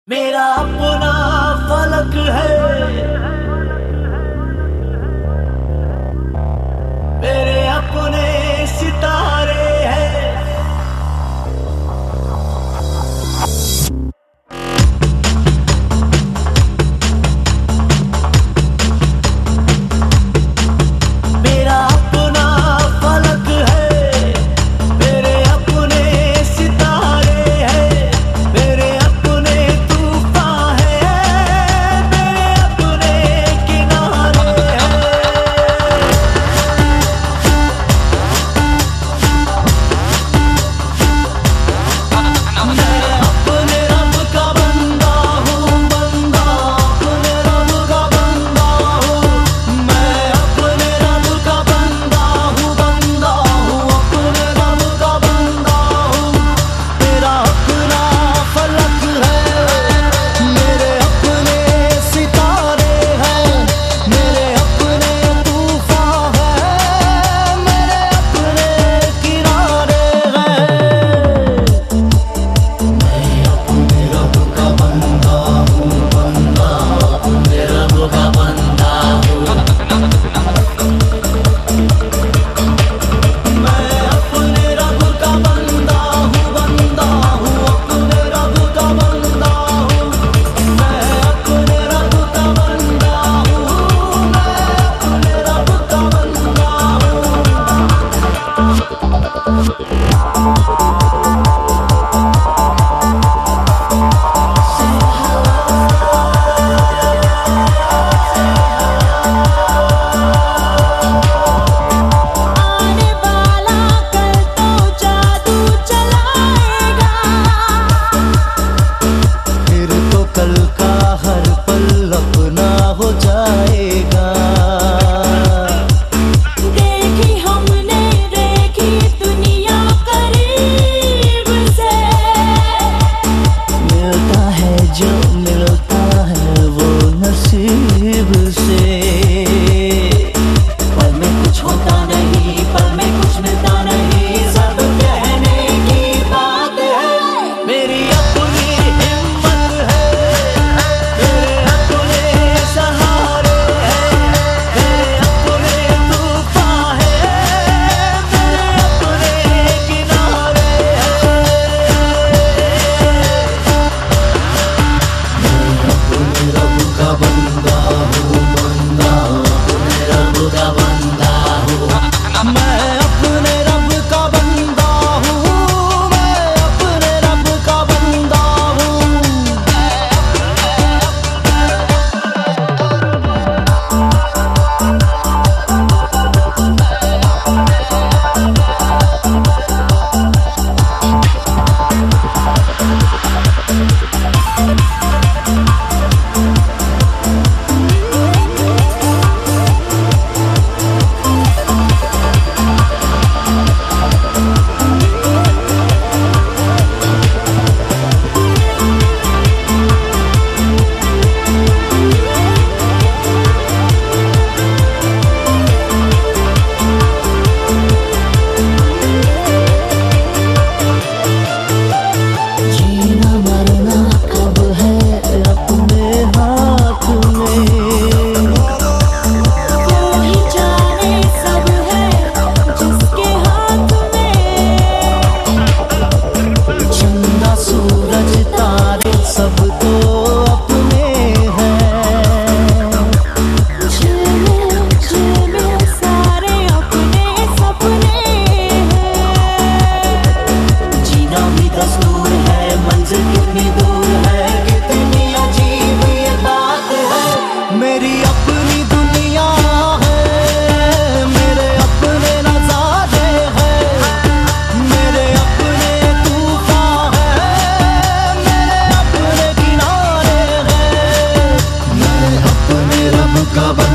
मेरा अपना फलक है, मेरे अपने सितारे हैं। मेरा अपना फलक है, मेरे अपने सितारे हैं, मेरे अपने तूफान हैं, मेरे अपने किनारे हैं। मैं अपने रब का बंदा हूँ, बंदा अपने रब का बंदा हूँ। मैं अपने रब का बंदा हूँ, बंदा हूँ अपने रब का बंदा हूँ। मेरा अपना फलक है, मेरे अपने सितारे हैं, मेरे अपने तूफान हैं, मेरे अपने किनारे हैं। मैं अपने रब का बंदा हूँ, बंदा अपने रब का बंदा हूँ। मैं अपने रब का बंदा हूँ, बंदा हूँ अपने रब का बंदा हूँ। मैं अपने रब का बंदा हूँ, मैं अपने रब का बंदा आने वाला कल तो जादू चलाएगा। फिर तो कल का हर पल अपना हो जाएगा। देखी हमने देखी दुनिया करीब से। मिलता है जो मिलता है वो नसीब से। पल में कुछ होता नहीं, पल में कुछ मिलता नहीं, सब कहने की बात है। मेरी अपनी हिम्मत है, मेरे अपने सहारे हैं, मेरे अपने तूफान हैं, मेरे अपने किनारे हैं। अपने रब का बंदा हूँ, बंदा अपने रब का बंदा हूँ। मैं अपने रब का बंदा हूँ, मैं अपने रब का बंदा हूँ। जीना मरना अब है अपने हाथ में। वो ही जाने सब है जिसके हाथ में। चंदा सूरज तारे सब तो अपने हैं। झिलमिल सारे अपने सपने हैं। जीना भी दस्तूर है, मंजिल कितनी दूर है, कितनी अजीब ये बात है। मेरी अपनी दुनिया है, मेरे अपने नजारे हैं, मेरे अपने तूफान हैं, मेरे अपने किनारे हैं। मैं अपने रब का